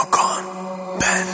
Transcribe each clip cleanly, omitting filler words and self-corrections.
ماکان بند.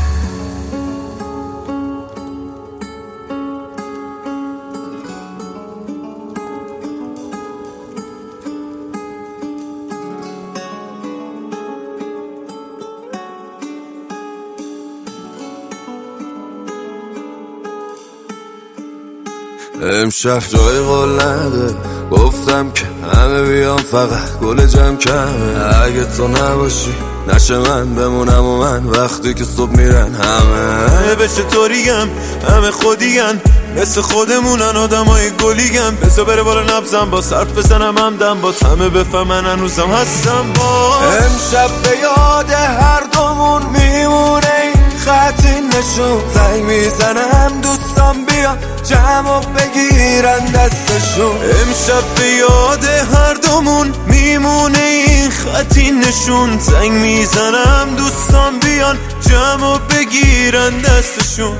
امشب جای قول نده، گفتم که همه بیان فقط گل جمع کمه. اگه تو نباشی نشه من بمونم و من وقتی که صبح میرن همه بشه طوریم، همه خودیگن مثل خودمونن، آدم های گلیگن. بزا بره بالا نبزم با صرف بزنم همدم با همه بفهمن هنوزم هستم با. امشب به یاد هر دومون میمونه این خطی نشون. زنگ میزنم دوستان بیان جمع و بگیرن دستشون. امشب به یاد هر دومون میمونه این خطی نشون. زنگ میزنم دوستان بیان جمع و بگیرن دستشون.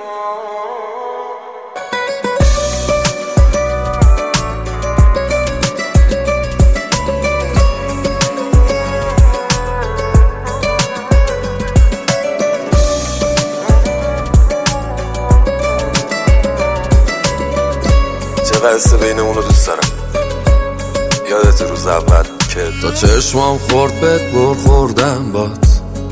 قصه بینمونو دوست دارم. یادت روز اول که تا چشمام خورد بهت خوردم بات،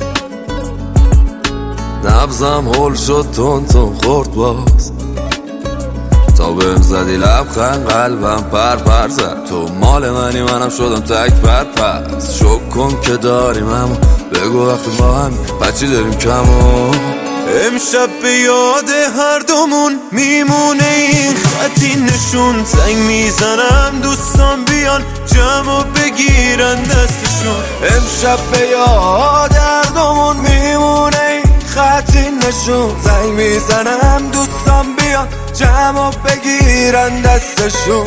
نبزم هول شد تون خورد باز. تا بهم زدی لبخند قلبم پر زد. تو مال منی منم شدم تک پس. شک کن که داریم اما بگو وقتی با هم بچی داریم کمو. امشب به یاد هر دومون میمونه این خطی نشون. زنگ میزنم دوستان بیان جمع و بگیرن دستشون. امشب به یاد هر دومون میمونه این خطی نشون. زنگ میزنم دوستان بیان جمع و بگیرن دستشون.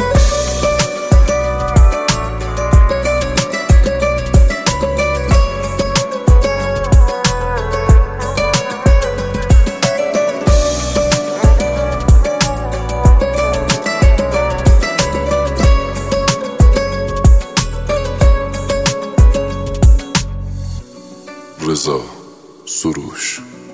رضا سروش.